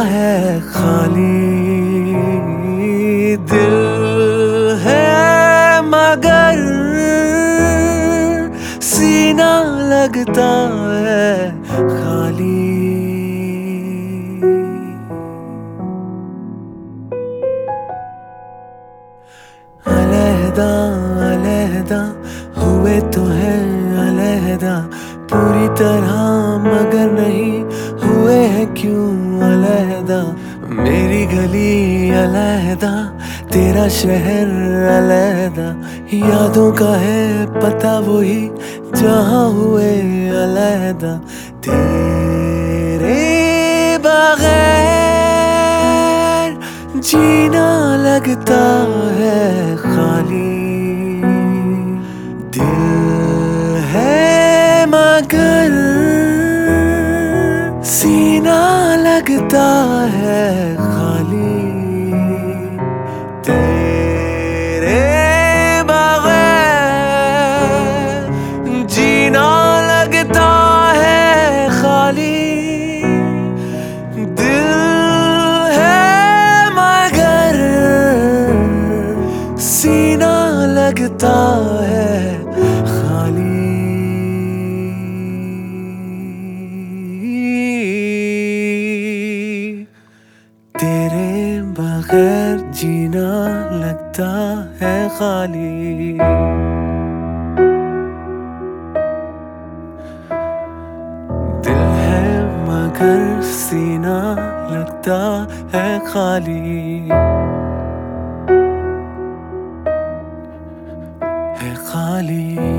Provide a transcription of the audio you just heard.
है खाली, दिल है मगर सीना लगता है खाली। अलहदा अलहदा हुए तो है अलहदा पूरी तरह, मगर नहीं हुए हैं क्यों अलहदा। मेरी गली अलहदा, तेरा शहर अलहदा, यादों का है पता वही जहाँ हुए अलहदा। तेरे बगैर जीना लगता है खाली, दिल है मगर सीना लगता है खाली। तेरे बगैर जीना लगता है खाली, दिल है मगर सीना लगता है खाली। तेरे बगैर जीना लगता है खाली, दिल है मगर सीना लगता है खाली, है खाली।